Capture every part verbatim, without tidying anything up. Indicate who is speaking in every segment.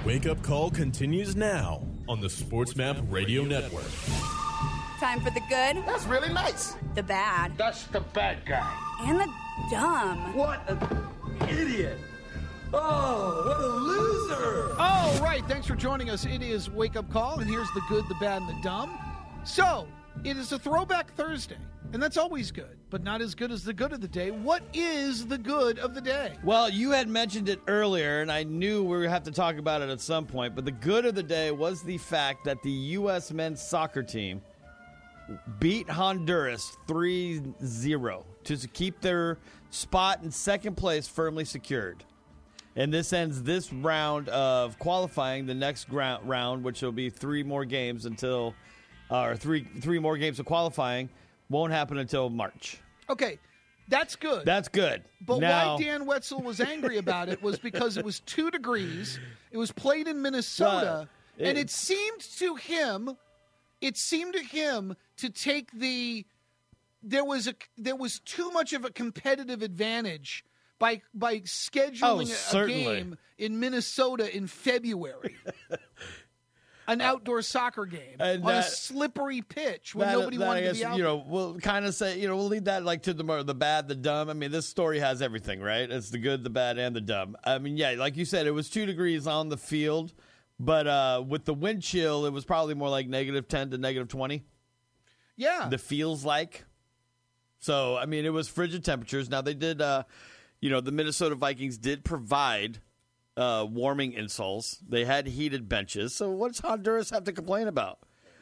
Speaker 1: Wake Up Call continues now on the SportsMap Radio Network.
Speaker 2: Time for the good.
Speaker 3: That's really nice.
Speaker 2: The bad.
Speaker 3: That's the bad guy.
Speaker 2: And the dumb.
Speaker 4: What an idiot. Oh, what a loser.
Speaker 5: All right, thanks for joining us. It is Wake Up Call, and here's the good, the bad, and the dumb. So, it is a Throwback Thursday, and that's always good, but not as good as the good of the day. What is the good of the day?
Speaker 6: Well, you had mentioned it earlier, and I knew we would have to talk about it at some point, but the good of the day was the fact that the U S men's soccer team beat Honduras three zero to keep their spot in second place firmly secured. And this ends this round of qualifying. The next round, which will be three more games until, uh, or three three more games of qualifying, won't happen until March.
Speaker 5: Okay, that's good.
Speaker 6: That's good.
Speaker 5: But
Speaker 6: now,
Speaker 5: why Dan Wetzel was angry about it was because it was two degrees. It was played in Minnesota,
Speaker 6: uh, it,
Speaker 5: and it seemed to him, it seemed to him to take the. There was a there was too much of a competitive advantage by by scheduling
Speaker 6: oh,
Speaker 5: a, a game in Minnesota in February. An outdoor soccer game
Speaker 6: and
Speaker 5: on
Speaker 6: that,
Speaker 5: a slippery pitch when
Speaker 6: that,
Speaker 5: nobody
Speaker 6: that,
Speaker 5: wanted
Speaker 6: I guess,
Speaker 5: to be out
Speaker 6: you know,
Speaker 5: there.
Speaker 6: we'll kind of say, you know, we'll lead that like to the the bad, the dumb. I mean, this story has everything, right? It's the good, the bad, and the dumb. I mean, yeah, like you said, it was two degrees on the field, but uh, with the wind chill, it was probably more like negative ten to negative twenty.
Speaker 5: Yeah.
Speaker 6: The feels like. So, I mean, it was frigid temperatures. Now, they did, uh, you know, the Minnesota Vikings did provide uh, warming insoles. They had heated benches. So, what does Honduras have to complain about?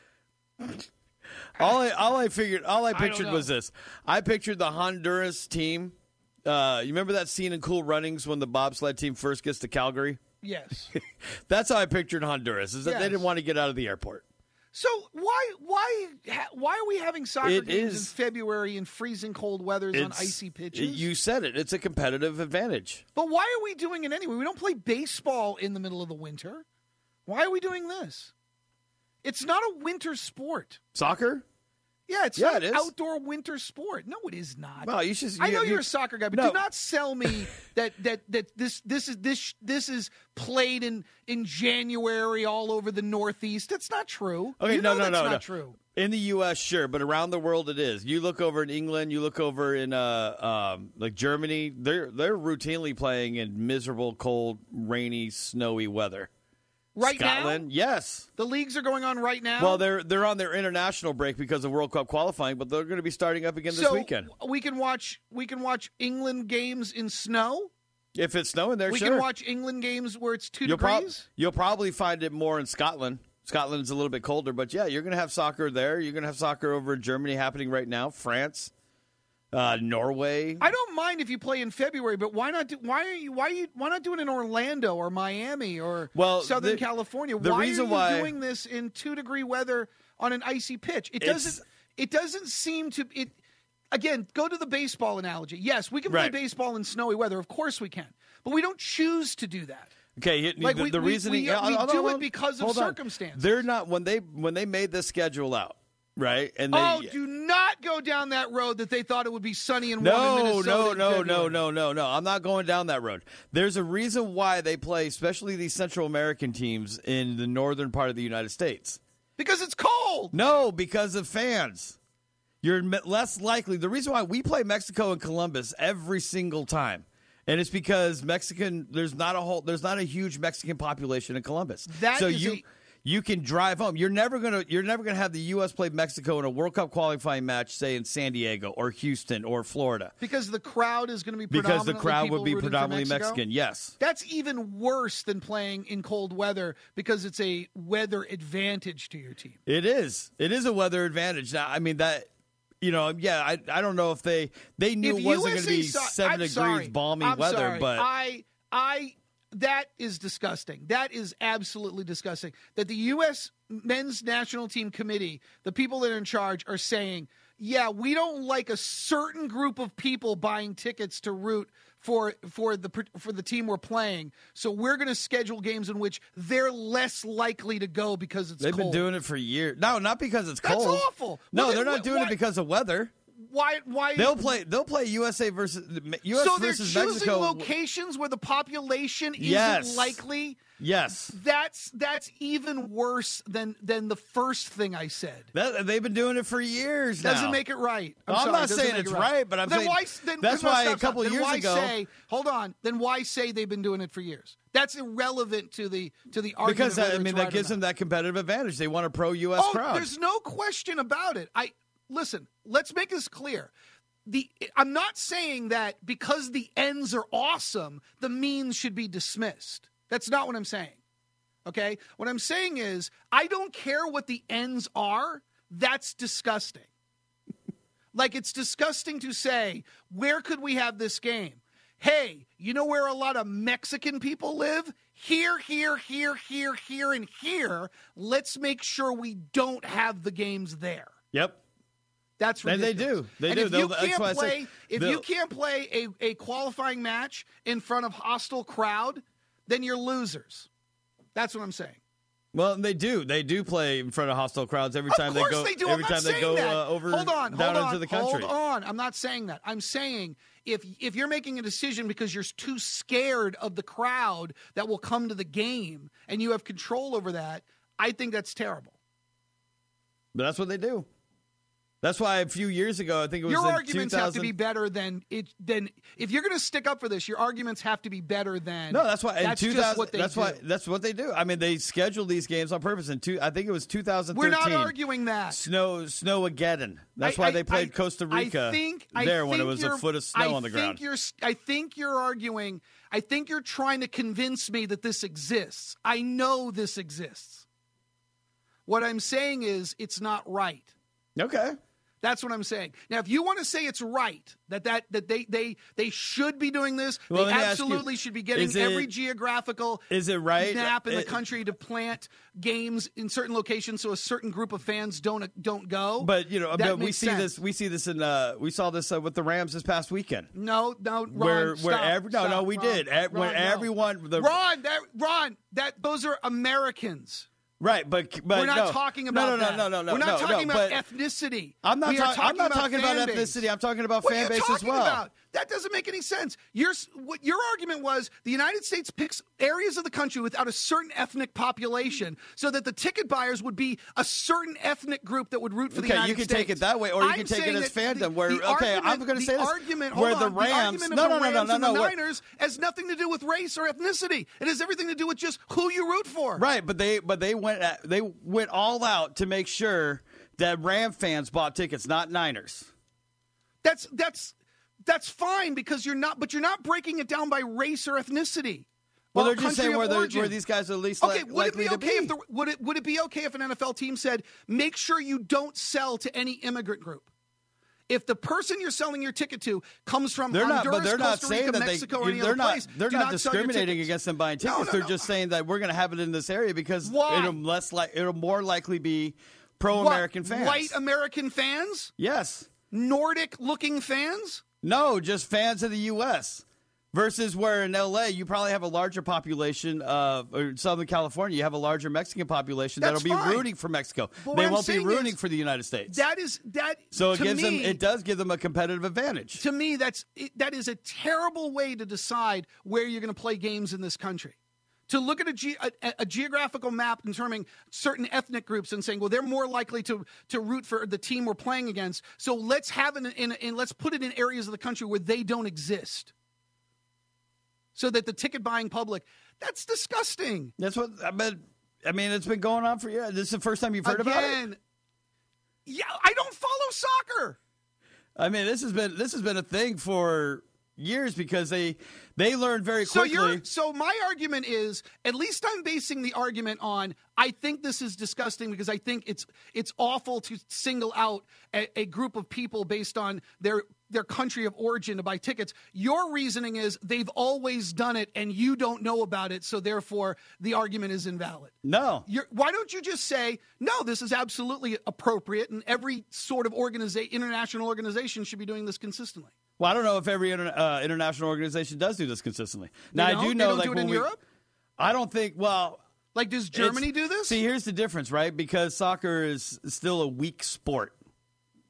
Speaker 6: all I all I figured, all I pictured
Speaker 5: I
Speaker 6: was this. I pictured the Honduras team. Uh, you remember that scene in Cool Runnings when the bobsled team first gets to Calgary?
Speaker 5: Yes.
Speaker 6: That's how I pictured Honduras, is that
Speaker 5: Yes.
Speaker 6: they didn't want to get out of the airport.
Speaker 5: So why why why are we having soccer
Speaker 6: It
Speaker 5: games
Speaker 6: is-
Speaker 5: in February in freezing cold weathers on
Speaker 6: It's-
Speaker 5: icy pitches?
Speaker 6: You said it. It's a competitive advantage.
Speaker 5: but why are we doing it anyway? We don't play baseball in the middle of the winter. Why are we doing this? It's not a winter sport.
Speaker 6: Soccer?
Speaker 5: Yeah, it's
Speaker 6: Yeah,
Speaker 5: not
Speaker 6: it
Speaker 5: an
Speaker 6: is.
Speaker 5: outdoor winter sport. No, it is not.
Speaker 6: Well, you should.
Speaker 5: I know
Speaker 6: you-
Speaker 5: you're a soccer guy, but
Speaker 6: No.
Speaker 5: do not sell me that that that this this is this this is played in in January all over the Northeast. That's not true.
Speaker 6: Okay,
Speaker 5: you
Speaker 6: no,
Speaker 5: know
Speaker 6: no,
Speaker 5: that's
Speaker 6: no,
Speaker 5: not
Speaker 6: no.
Speaker 5: true.
Speaker 6: In the U S, sure, but around the world, it is. You look over in England, you look over in uh, um, like Germany. They're they're routinely playing in miserable, cold, rainy, snowy weather.
Speaker 5: Right
Speaker 6: Scotland,
Speaker 5: now,
Speaker 6: yes.
Speaker 5: the leagues are going on right now.
Speaker 6: Well, they're they're on their international break because of World Cup qualifying, but they're going to be starting up again this
Speaker 5: so
Speaker 6: weekend.
Speaker 5: we can watch we can watch England games in snow.
Speaker 6: If it's snowing there,
Speaker 5: We
Speaker 6: sure.
Speaker 5: can watch England games where it's two
Speaker 6: you'll, prob-
Speaker 5: degrees.
Speaker 6: you'll probably find it more in Scotland. Scotland's a little bit colder, but yeah, you're going to have soccer there. You're going to have soccer over in Germany happening right now, France, uh, Norway.
Speaker 5: I don't mind if you play in February, but why not? Do, why are you? Why are you? Why not do it in Orlando or Miami or
Speaker 6: Well,
Speaker 5: Southern
Speaker 6: the-
Speaker 5: California?
Speaker 6: the
Speaker 5: why
Speaker 6: reason
Speaker 5: are you
Speaker 6: why-
Speaker 5: doing this in two degree weather on an icy pitch? It
Speaker 6: It's-
Speaker 5: doesn't. It doesn't seem to. It again. Go to the baseball analogy. Yes, we can
Speaker 6: Right.
Speaker 5: play baseball in snowy weather. Of course we can, but we don't choose to do that.
Speaker 6: Okay,
Speaker 5: Like,
Speaker 6: the,
Speaker 5: we-
Speaker 6: the
Speaker 5: we-
Speaker 6: reasoning
Speaker 5: we-
Speaker 6: yeah,
Speaker 5: we
Speaker 6: hold on,
Speaker 5: do
Speaker 6: hold
Speaker 5: it
Speaker 6: on.
Speaker 5: because of
Speaker 6: Hold on.
Speaker 5: circumstances.
Speaker 6: They're not when they when they made this schedule out, right? And they
Speaker 5: Oh, do not go down that road that they thought it would be sunny and warm in
Speaker 6: no,
Speaker 5: Minnesota
Speaker 6: no,
Speaker 5: in
Speaker 6: no, no,
Speaker 5: February.
Speaker 6: no, no, no. I'm not going down that road. There's a reason why they play, especially these Central American teams in the northern part of the United States.
Speaker 5: Because it's cold.
Speaker 6: No, because of fans. You're m- less likely. The reason why we play Mexico and Columbus every single time, and it's because Mexican. There's not a whole. There's not a huge Mexican population in Columbus.
Speaker 5: That
Speaker 6: so
Speaker 5: is
Speaker 6: you
Speaker 5: a-
Speaker 6: you can drive home. You're never gonna. You're never gonna have the U S play Mexico in a World Cup qualifying match, say in San Diego or Houston or Florida,
Speaker 5: Because the crowd is going to be
Speaker 6: because the
Speaker 5: predominantly
Speaker 6: crowd
Speaker 5: people
Speaker 6: would be
Speaker 5: rooting for
Speaker 6: predominantly
Speaker 5: Mexico?
Speaker 6: Mexican. Yes.
Speaker 5: That's even worse than playing in cold weather because it's a weather advantage to your team.
Speaker 6: It is. It is a weather advantage. Now, I mean that. You know, yeah, I I don't know if they they knew
Speaker 5: If
Speaker 6: it wasn't going to
Speaker 5: U S A
Speaker 6: be
Speaker 5: so-
Speaker 6: seven
Speaker 5: I'm
Speaker 6: degrees
Speaker 5: sorry.
Speaker 6: balmy
Speaker 5: I'm
Speaker 6: weather,
Speaker 5: sorry.
Speaker 6: but
Speaker 5: I I that is disgusting. That is absolutely disgusting. That the U S men's national team committee, the people that are in charge, are saying, yeah, we don't like a certain group of people buying tickets to root for for the for the team we're playing. So we're going to schedule games in which they're less likely to go because it's
Speaker 6: they've
Speaker 5: cold.
Speaker 6: been doing it for years. No, not because it's
Speaker 5: That's
Speaker 6: cold.
Speaker 5: awful.
Speaker 6: No,
Speaker 5: Well,
Speaker 6: they're
Speaker 5: then
Speaker 6: not
Speaker 5: wh-
Speaker 6: doing
Speaker 5: why-
Speaker 6: it because of weather.
Speaker 5: why? Why
Speaker 6: They'll play. They'll play U S A versus U S
Speaker 5: So they're
Speaker 6: versus
Speaker 5: choosing
Speaker 6: Mexico.
Speaker 5: locations where the population
Speaker 6: Yes.
Speaker 5: isn't likely.
Speaker 6: Yes,
Speaker 5: That's that's even worse than than the first thing I said.
Speaker 6: that, they've been doing it for years now.
Speaker 5: Doesn't make it right. I'm,
Speaker 6: No, I'm
Speaker 5: sorry,
Speaker 6: not
Speaker 5: doesn't
Speaker 6: saying
Speaker 5: make
Speaker 6: it's
Speaker 5: it
Speaker 6: right, but I'm
Speaker 5: then
Speaker 6: saying
Speaker 5: why, then,
Speaker 6: that's
Speaker 5: no,
Speaker 6: why
Speaker 5: stop,
Speaker 6: a couple
Speaker 5: stop. Then
Speaker 6: years
Speaker 5: why
Speaker 6: ago-
Speaker 5: Say, hold on. Then why say they've been doing it for years? That's irrelevant to the to the argument.
Speaker 6: Because
Speaker 5: of
Speaker 6: that,
Speaker 5: whether
Speaker 6: I mean
Speaker 5: it's
Speaker 6: that
Speaker 5: right or
Speaker 6: gives
Speaker 5: not.
Speaker 6: them that competitive advantage. They want a pro U S
Speaker 5: Oh,
Speaker 6: crowd.
Speaker 5: there's no question about it. I listen. Let's make this clear. The I'm not saying that because the ends are awesome, the means should be dismissed. That's not what I'm saying. Okay? What I'm saying is, I don't care what the ends are. That's disgusting. Like, it's disgusting to say, where could we have this game? Hey, you know where a lot of Mexican people live? Here, here, here, here, here, and here. Let's make sure we don't have the games there.
Speaker 6: Yep.
Speaker 5: That's
Speaker 6: And they
Speaker 5: ridiculous.
Speaker 6: do. They
Speaker 5: and
Speaker 6: do.
Speaker 5: If you
Speaker 6: They'll- that's
Speaker 5: can't
Speaker 6: why I say
Speaker 5: play, if you
Speaker 6: they'll-
Speaker 5: can't play a, a qualifying match in front of hostile crowd, then you're losers. That's what I'm saying.
Speaker 6: Well, they do. They do play in front of hostile crowds every
Speaker 5: Of
Speaker 6: time
Speaker 5: course
Speaker 6: they go.
Speaker 5: they do.
Speaker 6: Every
Speaker 5: I'm not
Speaker 6: time they
Speaker 5: saying
Speaker 6: go
Speaker 5: that.
Speaker 6: uh, over
Speaker 5: hold on,
Speaker 6: down
Speaker 5: hold on,
Speaker 6: into the country.
Speaker 5: Hold on. I'm not saying that. I'm saying if if you're making a decision because you're too scared of the crowd that will come to the game and you have control over that, I think that's terrible.
Speaker 6: But that's what they do. That's why a few years ago, I think it was
Speaker 5: Your
Speaker 6: in
Speaker 5: arguments
Speaker 6: two thousand
Speaker 5: have to be better than it. Than if you're going to stick up for this, your arguments have to be better than.
Speaker 6: No, that's why. In
Speaker 5: That's
Speaker 6: two thousand,
Speaker 5: just what they
Speaker 6: that's
Speaker 5: do.
Speaker 6: why. That's what they do. I mean, they schedule these games on purpose. In two, I think it was two thousand
Speaker 5: We're
Speaker 6: thirteen.
Speaker 5: not arguing that.
Speaker 6: Snow, Snowmageddon. That's
Speaker 5: I-
Speaker 6: why
Speaker 5: I-
Speaker 6: they played
Speaker 5: I-
Speaker 6: Costa Rica
Speaker 5: I think, I
Speaker 6: there when it
Speaker 5: think
Speaker 6: was a
Speaker 5: you're-
Speaker 6: foot of snow
Speaker 5: I
Speaker 6: on the
Speaker 5: think
Speaker 6: ground.
Speaker 5: You're, I think you're arguing. I think you're trying to convince me that this exists. I know this exists. What I'm saying is it's not right.
Speaker 6: Okay.
Speaker 5: That's what I'm saying. Now, if you want to say it's right that that, that they, they they should be doing this,
Speaker 6: Well,
Speaker 5: they
Speaker 6: let me ask you,
Speaker 5: absolutely should be getting
Speaker 6: is it-
Speaker 5: every geographical
Speaker 6: is it right?
Speaker 5: map in the
Speaker 6: It-
Speaker 5: country to plant games in certain locations so a certain group of fans don't don't go.
Speaker 6: But you know,
Speaker 5: That
Speaker 6: but we
Speaker 5: makes
Speaker 6: see
Speaker 5: sense.
Speaker 6: this. We see this in. Uh, we saw this uh, with the Rams this past weekend.
Speaker 5: No, no, Ron,
Speaker 6: where
Speaker 5: stop,
Speaker 6: where every, no
Speaker 5: stop,
Speaker 6: no we
Speaker 5: Ron,
Speaker 6: did E- where
Speaker 5: Ron, no.
Speaker 6: everyone the
Speaker 5: Ron, that Ron, that those are Americans.
Speaker 6: right but but
Speaker 5: We're not
Speaker 6: no.
Speaker 5: talking about
Speaker 6: no no
Speaker 5: that.
Speaker 6: no no no
Speaker 5: We're not
Speaker 6: no,
Speaker 5: talking
Speaker 6: no,
Speaker 5: about
Speaker 6: but
Speaker 5: ethnicity.
Speaker 6: I'm not
Speaker 5: We are
Speaker 6: talking I'm not talking about
Speaker 5: fan base.
Speaker 6: ethnicity. I'm talking about
Speaker 5: What
Speaker 6: fan
Speaker 5: are you
Speaker 6: base as
Speaker 5: talking
Speaker 6: well.
Speaker 5: about? That doesn't make any sense. Your what your argument was the United States picks areas of the country without a certain ethnic population so that the ticket buyers would be a certain ethnic group that would root for the
Speaker 6: Okay,
Speaker 5: United
Speaker 6: you can
Speaker 5: States.
Speaker 6: take it that way, or you
Speaker 5: I'm
Speaker 6: can take it
Speaker 5: saying
Speaker 6: as
Speaker 5: that
Speaker 6: fandom.
Speaker 5: the-
Speaker 6: Where
Speaker 5: the
Speaker 6: okay, I'm
Speaker 5: argument-
Speaker 6: going to say
Speaker 5: the
Speaker 6: this:
Speaker 5: argument,
Speaker 6: where
Speaker 5: hold
Speaker 6: the
Speaker 5: on,
Speaker 6: Rams,
Speaker 5: argument of
Speaker 6: no,
Speaker 5: the
Speaker 6: no, no, no,
Speaker 5: Rams
Speaker 6: no,
Speaker 5: and
Speaker 6: no,
Speaker 5: the
Speaker 6: where-
Speaker 5: Niners has nothing to do with race or ethnicity. It has everything to do with just who you root for.
Speaker 6: right, but they but they went at, they went all out to make sure that Ram fans bought tickets, not Niners.
Speaker 5: That's that's that's fine because you're not, but you're not breaking it down by race or ethnicity.
Speaker 6: Well,
Speaker 5: or
Speaker 6: they're just
Speaker 5: country
Speaker 6: saying
Speaker 5: of
Speaker 6: where, they're-
Speaker 5: origin.
Speaker 6: where these guys are least
Speaker 5: Okay,
Speaker 6: li-
Speaker 5: would it
Speaker 6: likely
Speaker 5: be
Speaker 6: to
Speaker 5: okay
Speaker 6: be.
Speaker 5: if the, would it would it be okay if an N F L team said, make sure you don't sell to any immigrant group? If the person you're selling your ticket to comes from
Speaker 6: They're not,
Speaker 5: Honduras,
Speaker 6: but they're not
Speaker 5: Costa Rica,
Speaker 6: saying that
Speaker 5: Mexico, or
Speaker 6: they.
Speaker 5: any
Speaker 6: They're
Speaker 5: other
Speaker 6: not.
Speaker 5: place,
Speaker 6: They're
Speaker 5: do
Speaker 6: not
Speaker 5: not sell your
Speaker 6: discriminating
Speaker 5: tickets.
Speaker 6: against them buying
Speaker 5: No,
Speaker 6: tickets.
Speaker 5: no,
Speaker 6: they're
Speaker 5: no.
Speaker 6: just saying that we're going to have it in this area because
Speaker 5: Why?
Speaker 6: it'll less like it'll more likely be
Speaker 5: What,
Speaker 6: pro-American fans.
Speaker 5: White American fans,
Speaker 6: Yes.
Speaker 5: Nordic-looking fans.
Speaker 6: No, just fans of the U S Versus where in L A you probably have a larger population of, or in Southern California you have a larger Mexican population
Speaker 5: That's
Speaker 6: that'll be
Speaker 5: fine.
Speaker 6: rooting for Mexico.
Speaker 5: But what
Speaker 6: They
Speaker 5: I'm
Speaker 6: won't be
Speaker 5: saying
Speaker 6: rooting
Speaker 5: is
Speaker 6: for the United States.
Speaker 5: That is that.
Speaker 6: so it
Speaker 5: to
Speaker 6: gives
Speaker 5: me,
Speaker 6: them, it does give them a competitive advantage.
Speaker 5: To me, that's it, that is a terrible way to decide where you're going to play games in this country. To look at a, ge- a, a geographical map determining certain ethnic groups and saying, well, they're more likely to to root for the team we're playing against. So let's have it in, in, in let's put it in areas of the country where they don't exist, so that the ticket buying public. That's disgusting.
Speaker 6: That's what I mean. I mean, it's been going on for years. This is the first time you've heard about it.
Speaker 5: Again, yeah, I don't follow soccer.
Speaker 6: I mean, this has been this has been a thing for years because they they learned very
Speaker 5: So
Speaker 6: quickly.
Speaker 5: you're so my argument is, at least I'm basing the argument on, I think this is disgusting because I think it's it's awful to single out a, a group of people based on their their country of origin to buy tickets. Your reasoning is they've always done it and you don't know about it, so therefore the argument is invalid.
Speaker 6: no,
Speaker 5: You're, why don't you just say, no, this is absolutely appropriate and every sort of organiza- international organization should be doing this consistently?
Speaker 6: well, I don't know if every inter- uh, international organization does do this consistently.
Speaker 5: They
Speaker 6: Now, I
Speaker 5: don't?
Speaker 6: do
Speaker 5: They
Speaker 6: know,
Speaker 5: don't
Speaker 6: like
Speaker 5: do it
Speaker 6: when
Speaker 5: in
Speaker 6: we-
Speaker 5: Europe?
Speaker 6: I don't think. Well,
Speaker 5: Like, does Germany
Speaker 6: it's-
Speaker 5: do this?
Speaker 6: See, here's the difference, right? Because soccer is still a weak sport.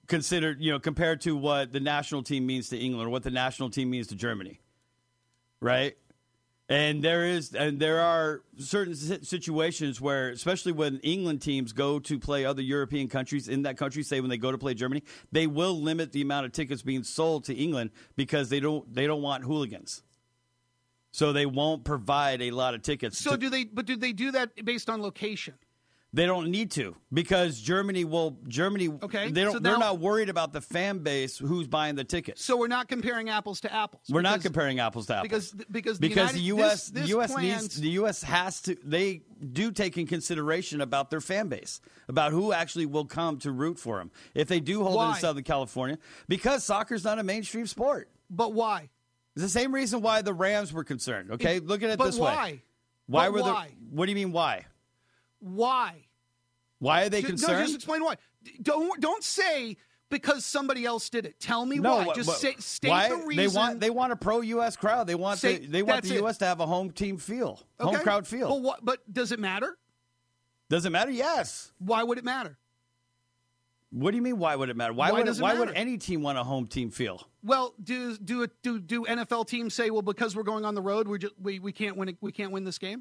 Speaker 6: considered, you know, compared to what the national team means to England or what the national team means to Germany, right? And there is, and there are certain situations where, especially when England teams go to play other European countries in that country, say when they go to play Germany, they will limit the amount of tickets being sold to England because they don't they don't want hooligans. So they won't provide a lot of tickets.
Speaker 5: So
Speaker 6: to,
Speaker 5: do they? But do they do that based on location?
Speaker 6: They don't need to because Germany will. Germany.
Speaker 5: Okay,
Speaker 6: They don't.
Speaker 5: so
Speaker 6: they're
Speaker 5: now-
Speaker 6: not worried about the fan base who's buying the tickets.
Speaker 5: So we're not comparing apples to apples.
Speaker 6: We're not
Speaker 5: because-
Speaker 6: comparing apples to apples
Speaker 5: because because the,
Speaker 6: because
Speaker 5: United,
Speaker 6: the U S
Speaker 5: this, this
Speaker 6: the U S
Speaker 5: plans,
Speaker 6: needs the U S has to. They do take in consideration about their fan base, about who actually will come to root for them if they do hold it
Speaker 5: Why?
Speaker 6: in Southern California, because soccer's not a mainstream sport.
Speaker 5: But why?
Speaker 6: It's the same reason why the Rams were concerned. Okay,
Speaker 5: It-
Speaker 6: look at it
Speaker 5: but
Speaker 6: this
Speaker 5: why?
Speaker 6: way. Why
Speaker 5: But
Speaker 6: were
Speaker 5: why?
Speaker 6: the? What do you mean why?
Speaker 5: Why?
Speaker 6: Why are they
Speaker 5: Ju-
Speaker 6: concerned?
Speaker 5: No, just explain why. D- Don't don't say because somebody else did it. Tell me
Speaker 6: No,
Speaker 5: why.
Speaker 6: what-
Speaker 5: Just
Speaker 6: what-
Speaker 5: say state
Speaker 6: why?
Speaker 5: the reason.
Speaker 6: They want they want a pro U S crowd. They want
Speaker 5: Say-
Speaker 6: the, they want
Speaker 5: that's
Speaker 6: the
Speaker 5: it.
Speaker 6: U S to have a home team feel, home
Speaker 5: Okay.
Speaker 6: crowd feel.
Speaker 5: But what? But does it matter?
Speaker 6: Does it matter? Yes.
Speaker 5: Why would it matter?
Speaker 6: What do you mean? Why would it matter? Why,
Speaker 5: Why
Speaker 6: would
Speaker 5: does it
Speaker 6: why would
Speaker 5: matter?
Speaker 6: any team want a home team feel?
Speaker 5: Well, do do it do do N F L teams say, well, because we're going on the road, we just we, we can't win it, we can't win this game?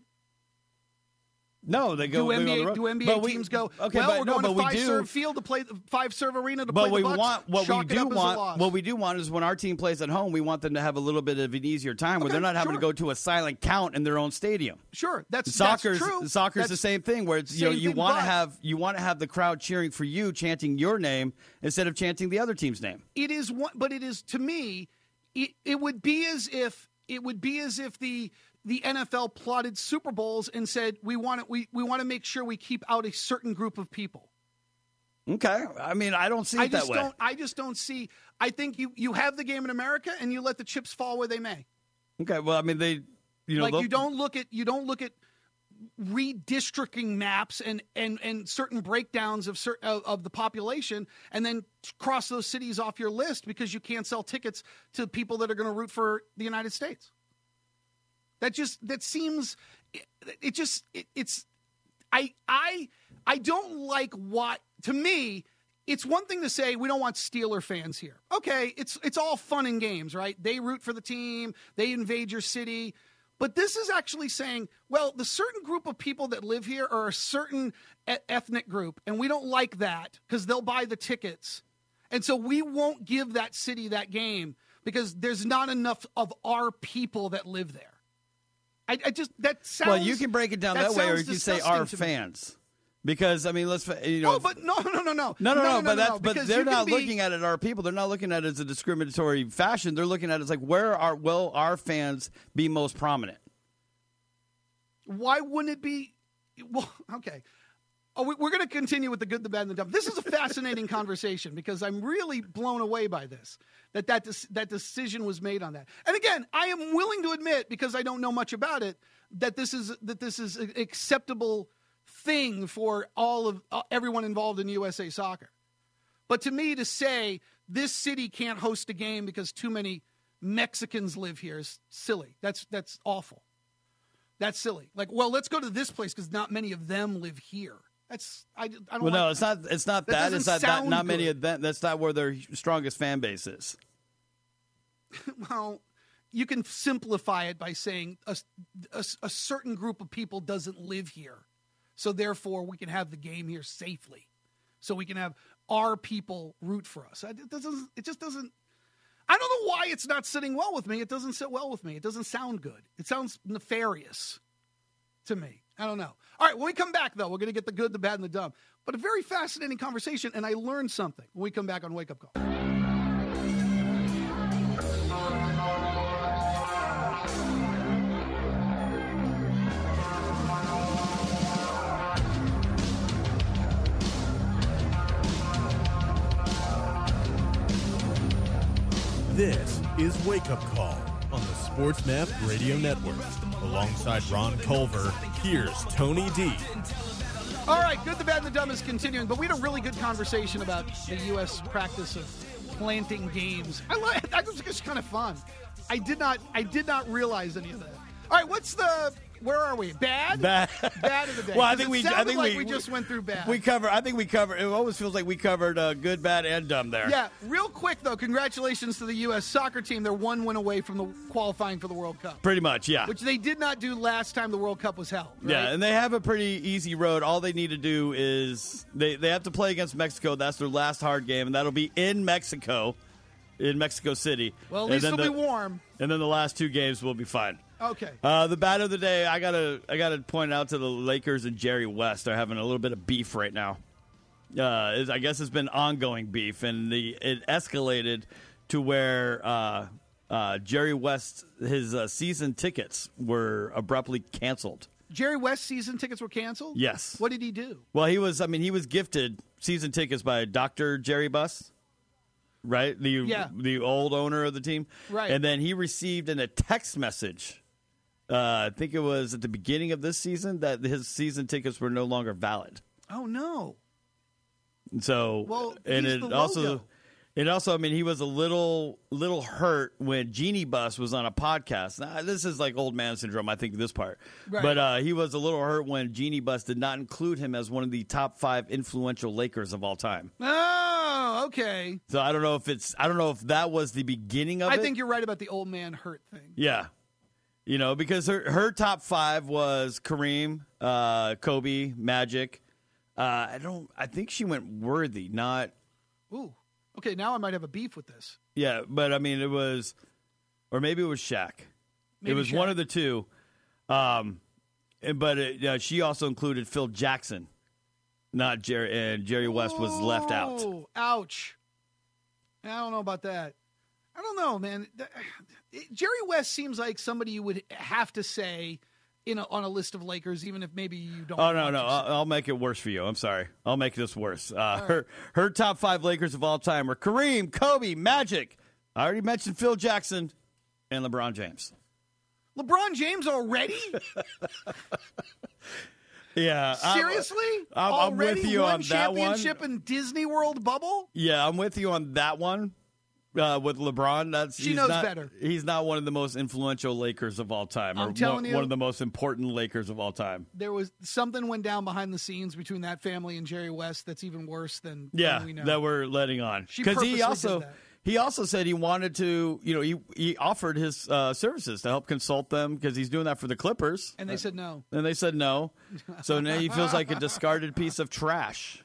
Speaker 6: No, they go.
Speaker 5: Do
Speaker 6: they
Speaker 5: N B A
Speaker 6: go on the road.
Speaker 5: do N B A
Speaker 6: But we-
Speaker 5: teams go?
Speaker 6: Okay,
Speaker 5: well,
Speaker 6: but
Speaker 5: we're
Speaker 6: no,
Speaker 5: going
Speaker 6: but
Speaker 5: to
Speaker 6: we
Speaker 5: five
Speaker 6: do.
Speaker 5: serve field to play the five serve arena to
Speaker 6: But
Speaker 5: play
Speaker 6: we
Speaker 5: the Bucks.
Speaker 6: want what
Speaker 5: Chalk
Speaker 6: we
Speaker 5: it
Speaker 6: do
Speaker 5: up as a
Speaker 6: want.
Speaker 5: loss.
Speaker 6: What we do want is when our team plays at home, we want them to have a little bit of an easier time where
Speaker 5: Okay,
Speaker 6: they're not having
Speaker 5: sure.
Speaker 6: to go to a silent count in their own stadium.
Speaker 5: Sure, that's
Speaker 6: Soccer's
Speaker 5: that's true.
Speaker 6: soccer's
Speaker 5: That's
Speaker 6: the same thing where it's you know
Speaker 5: same
Speaker 6: you
Speaker 5: thing,
Speaker 6: want to
Speaker 5: but
Speaker 6: have you want to have the crowd cheering for you, chanting your name instead of chanting the other team's name.
Speaker 5: It is one, but it is to me. It, it would be as if it would be as if the the N F L plotted Super Bowls and said we want to we, we want to make sure we keep out a certain group of people.
Speaker 6: Okay, I mean I don't see it
Speaker 5: I just
Speaker 6: that way.
Speaker 5: don't. I just don't see. I think you you have the game in America and you let the chips fall where they may.
Speaker 6: Okay, well I mean they you know
Speaker 5: Like
Speaker 6: they'll-
Speaker 5: you don't look at you don't look at redistricting maps and and and certain breakdowns of certain of, of the population and then cross those cities off your list because you can't sell tickets to people that are going to root for the United States. That just that seems it, it just it, it's I I I don't like what to me it's one thing to say we don't want Steeler fans here. Okay, it's it's all fun and games, right? They root for the team, they invade your city. But this is actually saying, well, the certain group of people that live here are a certain e- ethnic group, and we don't like that because they'll buy the tickets. And so we won't give that city that game because there's not enough of our people that live there. I, I just, that sounds...
Speaker 6: Well, you can break it down that, way, or you
Speaker 5: sounds
Speaker 6: can say
Speaker 5: disgusting
Speaker 6: our
Speaker 5: to me.
Speaker 6: fans. Because I mean, let's you know.
Speaker 5: No, but no, no, no, no,
Speaker 6: No, no, no, but that's but
Speaker 5: because
Speaker 6: they're
Speaker 5: you can
Speaker 6: not
Speaker 5: be-
Speaker 6: looking at it. Our people, they're not looking at it as a discriminatory fashion. They're looking at it as like, where are will our fans be most prominent?
Speaker 5: Why wouldn't it be? Well, okay. Oh, we- we're going to continue with the good, the bad, and the dumb. This is a fascinating conversation because I'm really blown away by this, that that, des- that decision was made on that. And again, I am willing to admit, because I don't know much about it, that this is that this is an acceptable thing for all of uh, everyone involved in U S A Soccer. But to me, to say this city can't host a game because too many Mexicans live here is silly. That's that's awful. That's silly. Like, well, let's go to this place because not many of them live here. That's I, I don't.
Speaker 6: Well,
Speaker 5: like
Speaker 6: no,
Speaker 5: that.
Speaker 6: it's not. It's not
Speaker 5: That
Speaker 6: that.
Speaker 5: doesn't
Speaker 6: It's not that.
Speaker 5: sound
Speaker 6: Not many
Speaker 5: good.
Speaker 6: of them. That's not where their strongest fan base is.
Speaker 5: Well, you can simplify it by saying a, a, a certain group of people doesn't live here, so therefore we can have the game here safely, so we can have our people root for us. It doesn't. It just doesn't. I don't know why it's not sitting well with me. It doesn't sit well with me. It doesn't sound good. It sounds nefarious to me. I don't know. All right, when we come back, though, we're going to get the good, the bad, and the dumb. But a very fascinating conversation, and I learned something when we come back on Wake Up Call.
Speaker 1: This is Wake Up Call on the SportsMap Radio Network. Alongside Ron Culver, here's Tony D.
Speaker 5: All right, good, the bad, and the dumb is continuing, but we had a really good conversation about the U S practice of planting games. I like that was just kind of fun. I did not, I did not realize any of that. All right, what's the where are we? Bad?
Speaker 6: Bad.
Speaker 5: Bad of the day.
Speaker 6: Well, I
Speaker 5: 'Cause
Speaker 6: think
Speaker 5: it
Speaker 6: we. I
Speaker 5: sounded
Speaker 6: think
Speaker 5: like
Speaker 6: we,
Speaker 5: we just went through bad.
Speaker 6: We cover. I think we cover. It always feels like we covered uh, good, bad, and dumb there.
Speaker 5: Yeah, real quick though, congratulations to the U S soccer team. They're one win away from the qualifying for the World Cup,
Speaker 6: Pretty much, yeah.
Speaker 5: which they did not do last time the World Cup was held. Right?
Speaker 6: Yeah, and they have a pretty easy road. All they need to do is they, they have to play against Mexico. That's their last hard game, and that'll be in Mexico, in Mexico City.
Speaker 5: Well, at
Speaker 6: And
Speaker 5: least
Speaker 6: then
Speaker 5: it'll
Speaker 6: the-
Speaker 5: be warm.
Speaker 6: And then the last two games will be fine.
Speaker 5: Okay.
Speaker 6: Uh, the bad of the day, I gotta I gotta point out to the Lakers and Jerry West. They're having a little bit of beef right now. Uh, it's- I guess it's been ongoing beef, and the it escalated to where uh, uh, Jerry West his uh, season tickets were abruptly canceled.
Speaker 5: Jerry West season tickets were canceled?
Speaker 6: Yes.
Speaker 5: What did he do?
Speaker 6: Well, he was. I mean, he was gifted season tickets by Doctor Jerry Buss, right? The
Speaker 5: Yeah.
Speaker 6: the old owner of the team,
Speaker 5: Right.
Speaker 6: And then he received in a text message. Uh, I think it was at the beginning of this season that his season tickets were no longer valid.
Speaker 5: Oh, no.
Speaker 6: And so,
Speaker 5: Well,
Speaker 6: and
Speaker 5: he's
Speaker 6: it
Speaker 5: the
Speaker 6: also,
Speaker 5: logo.
Speaker 6: it also, I mean, he was a little, little hurt when Jeannie Buss was on a podcast. Now, this is like old man syndrome, I think, this part.
Speaker 5: Right.
Speaker 6: But uh, he was a little hurt when Jeannie Buss did not include him as one of the top five influential Lakers of all time.
Speaker 5: Oh, okay.
Speaker 6: So I don't know if it's, I don't know if that was the beginning of
Speaker 5: I
Speaker 6: it.
Speaker 5: think you're right about the old man hurt thing.
Speaker 6: Yeah. You know, because her, her top five was Kareem, uh, Kobe, Magic. Uh, I don't, I think she went Worthy, not.
Speaker 5: Ooh. Okay, now I might have a beef with this.
Speaker 6: Yeah, but I mean, it was, or maybe it was Shaq.
Speaker 5: Maybe
Speaker 6: it was
Speaker 5: Shaq.
Speaker 6: one of the two. Um, and- but it, uh, she also included Phil Jackson, not Jerry, and Jerry West was left out.
Speaker 5: Oh, ouch. I don't know about that. I don't know, man. Jerry West seems like somebody you would have to say in a, on a list of Lakers, even if maybe you don't.
Speaker 6: Oh no,
Speaker 5: want
Speaker 6: no,
Speaker 5: to
Speaker 6: I'll,
Speaker 5: say.
Speaker 6: I'll make it worse for you. I'm sorry. I'll make this worse. Uh, her her top five Lakers of all time are Kareem, Kobe, Magic. I already mentioned Phil Jackson and LeBron James.
Speaker 5: LeBron James already?
Speaker 6: Yeah, I'm-
Speaker 5: Seriously?
Speaker 6: I'm, I'm
Speaker 5: already
Speaker 6: with you
Speaker 5: one
Speaker 6: on that one.
Speaker 5: championship in Disney World bubble?
Speaker 6: Yeah, I'm with you on that one. Uh, with LeBron, that's
Speaker 5: She
Speaker 6: he's
Speaker 5: knows
Speaker 6: not,
Speaker 5: better.
Speaker 6: He's not one of the most influential Lakers of all time,
Speaker 5: I'm
Speaker 6: or
Speaker 5: telling
Speaker 6: one,
Speaker 5: you.
Speaker 6: one of the most important Lakers of all time.
Speaker 5: There was something went down behind the scenes between that family and Jerry West that's even worse than,
Speaker 6: Yeah,
Speaker 5: than we know.
Speaker 6: that we're letting on
Speaker 5: She
Speaker 6: he
Speaker 5: purposely
Speaker 6: also
Speaker 5: did that.
Speaker 6: he also said he wanted to, you know, he he offered his uh, services to help consult them because he's doing that for the Clippers,
Speaker 5: and they said no.
Speaker 6: and they said no. So now he feels like a discarded piece of trash.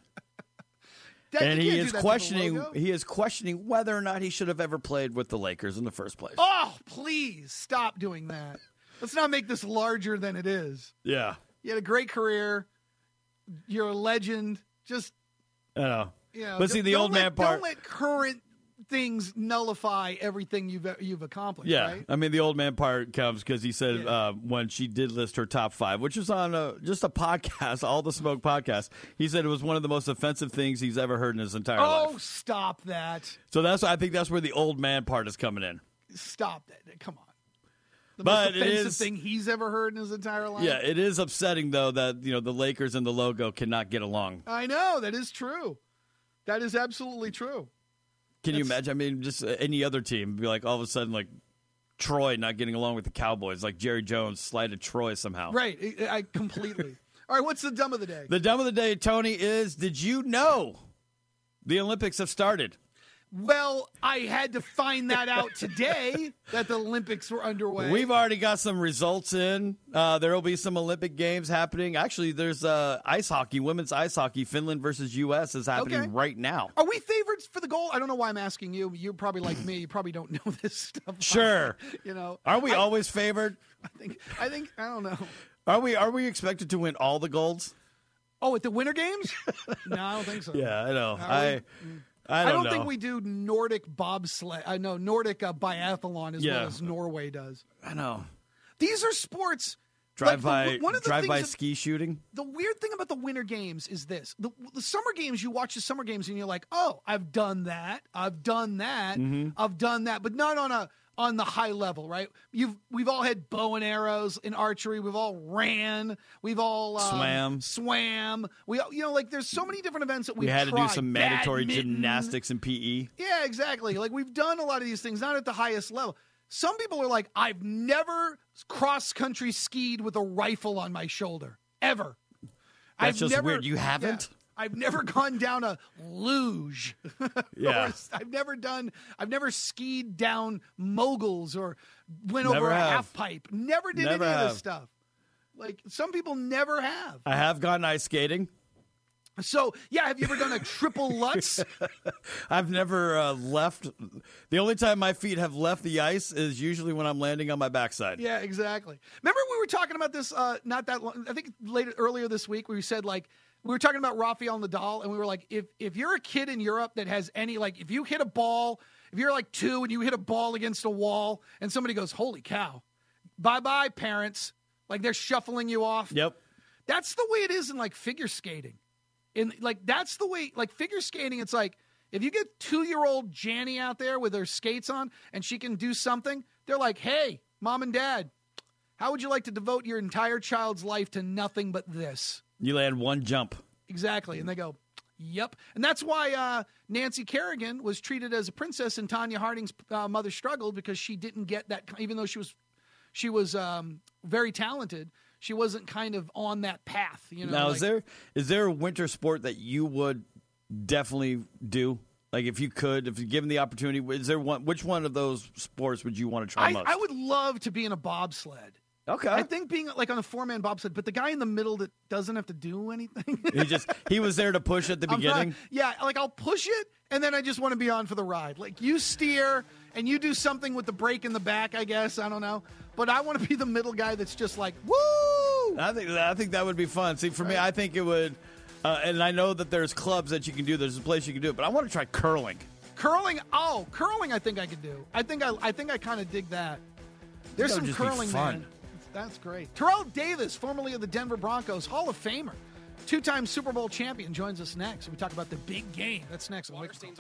Speaker 5: That-
Speaker 6: And
Speaker 5: you
Speaker 6: he
Speaker 5: can't
Speaker 6: is
Speaker 5: do that to the
Speaker 6: questioning
Speaker 5: logo.
Speaker 6: he is questioning whether or not he should have ever played with the Lakers in the first place.
Speaker 5: Oh, please stop doing that. Let's not make this larger than it is.
Speaker 6: Yeah.
Speaker 5: You had a great career. You're a legend. Just,
Speaker 6: I know.
Speaker 5: you know,
Speaker 6: But see,
Speaker 5: don't-
Speaker 6: the
Speaker 5: don't
Speaker 6: old
Speaker 5: let-
Speaker 6: man part.
Speaker 5: Don't let current things nullify everything you've you've accomplished.
Speaker 6: Yeah,
Speaker 5: right?
Speaker 6: I mean the old man part comes because he said
Speaker 5: Yeah.
Speaker 6: uh, when she did list her top five, which was on a, just a podcast, All the Smoke podcast. He said it was one of the most offensive things he's ever heard in his entire
Speaker 5: Oh,
Speaker 6: life.
Speaker 5: stop that!
Speaker 6: So that's I think that's where the old man part is coming in.
Speaker 5: Stop that! Come on. The
Speaker 6: But
Speaker 5: most
Speaker 6: it
Speaker 5: offensive
Speaker 6: is-
Speaker 5: thing he's ever heard in his entire life.
Speaker 6: Yeah, it is upsetting though that you know the Lakers and the logo cannot get along.
Speaker 5: I know that is true. That is absolutely true.
Speaker 6: Can you
Speaker 5: That's-
Speaker 6: imagine? I mean, just uh, any other team be like all of a sudden like Troy not getting along with the Cowboys, like Jerry Jones slighted Troy somehow.
Speaker 5: Right. I, I completely. All right. What's the dumb of the day?
Speaker 6: The dumb of the day, Tony, is did you know the Olympics have started?
Speaker 5: Well, I had to find that out today that the Olympics were underway.
Speaker 6: We've already got some results in. Uh, there will be some Olympic games happening. Actually, there's uh, ice hockey, women's ice hockey. Finland versus U S is happening
Speaker 5: Okay.
Speaker 6: right now.
Speaker 5: Are we favorites for the gold? I don't know why I'm asking you. You're probably like me. You probably don't know this stuff.
Speaker 6: Sure.
Speaker 5: You know.
Speaker 6: Are we
Speaker 5: I,
Speaker 6: always favored?
Speaker 5: I think. I think. I don't know.
Speaker 6: Are we? Are we expected to win all the golds?
Speaker 5: Oh, at the Winter Games? No, I don't think so.
Speaker 6: Yeah, I know.
Speaker 5: Are
Speaker 6: I,
Speaker 5: we?
Speaker 6: I
Speaker 5: I
Speaker 6: don't,
Speaker 5: don't
Speaker 6: know.
Speaker 5: think we do Nordic bobsled. I know Nordic uh, biathlon as
Speaker 6: Yeah.
Speaker 5: well as Norway does.
Speaker 6: I know.
Speaker 5: These are sports.
Speaker 6: Drive
Speaker 5: like
Speaker 6: by,
Speaker 5: the, one of the
Speaker 6: drive
Speaker 5: things
Speaker 6: by
Speaker 5: that-
Speaker 6: ski shooting.
Speaker 5: The weird thing about the Winter Games is this: the, the summer games. You watch the summer games and you're like, "Oh, I've done that. I've done that.
Speaker 6: Mm-hmm.
Speaker 5: I've done that," but not on a on the high level, right? You've we've all had bow and arrows in archery. We've all ran. We've all um,
Speaker 6: Swam.
Speaker 5: Swam. We all- you know like there's so many different events that
Speaker 6: We
Speaker 5: we've
Speaker 6: had to do
Speaker 5: tried.
Speaker 6: some mandatory
Speaker 5: Badminton.
Speaker 6: gymnastics in P E.
Speaker 5: Yeah, exactly. Like we've done a lot of these things, not at the highest level. Some people are like, I've never cross-country skied with a rifle on my shoulder, ever.
Speaker 6: That's
Speaker 5: I've
Speaker 6: just
Speaker 5: never,
Speaker 6: weird. You haven't?
Speaker 5: Yeah, I've never gone down a luge.
Speaker 6: Yeah.
Speaker 5: Or I've never done, I've never skied down moguls or went
Speaker 6: Never
Speaker 5: over a
Speaker 6: have.
Speaker 5: half pipe. Never did
Speaker 6: Never
Speaker 5: any of
Speaker 6: have.
Speaker 5: this stuff. Like, some people never have.
Speaker 6: I have gone ice skating.
Speaker 5: So, yeah, have you ever done a triple Lutz?
Speaker 6: I've never uh, left. The only time my feet have left the ice is usually when I'm landing on my backside.
Speaker 5: Yeah, exactly. Remember we were talking about this uh, not that long, I think later earlier this week where we said, like, we were talking about Rafael Nadal, and we were like, if if you're a kid in Europe that has any, like, if you hit a ball, if you're like two and you hit a ball against a wall and somebody goes, holy cow, bye-bye, parents. Like, they're shuffling you off.
Speaker 6: Yep.
Speaker 5: That's the way it is in, like, figure skating. In like, that's the way, like, figure skating, it's like, if you get two-year-old Janny out there with her skates on and she can do something, they're like, hey, mom and dad, how would you like to devote your entire child's life to nothing but this?
Speaker 6: You land one jump.
Speaker 5: Exactly. And they go, yep. And that's why uh, Nancy Kerrigan was treated as a princess and Tanya Harding's uh, mother struggled because she didn't get that, even though she was she was um, very talented, she wasn't kind of on that path. You know.
Speaker 6: Now,
Speaker 5: like,
Speaker 6: is there is there a winter sport that you would definitely do? Like, if you could, if you given the opportunity, is there one? Which one of those sports would you want to try
Speaker 5: I,
Speaker 6: most?
Speaker 5: I would love to be in a bobsled.
Speaker 6: Okay.
Speaker 5: I think being like on a four-man bobsled, but the guy in the middle that doesn't have to do anything.
Speaker 6: he just he was there to push at the
Speaker 5: I'm
Speaker 6: beginning.
Speaker 5: not- yeah, like I'll push it, and then I just want to be on for the ride. Like you steer, and you do something with the brake in the back, I guess. I don't know. But I want to be the middle guy that's just like, woo!
Speaker 6: I think I think that would be fun. See, for me, I think it would, uh, and I know that there's clubs that you can do. There's a place you can do it, but I want to try curling.
Speaker 5: Curling, oh, curling I think I could do. I think I I think I kind of dig that. There's
Speaker 6: That
Speaker 5: some
Speaker 6: would just be
Speaker 5: curling,
Speaker 6: fun.
Speaker 5: man. That's great. Terrell Davis, formerly of the Denver Broncos, Hall of Famer, two-time Super Bowl champion, joins us next. We talk about the big game. That's next on Wake Up Call.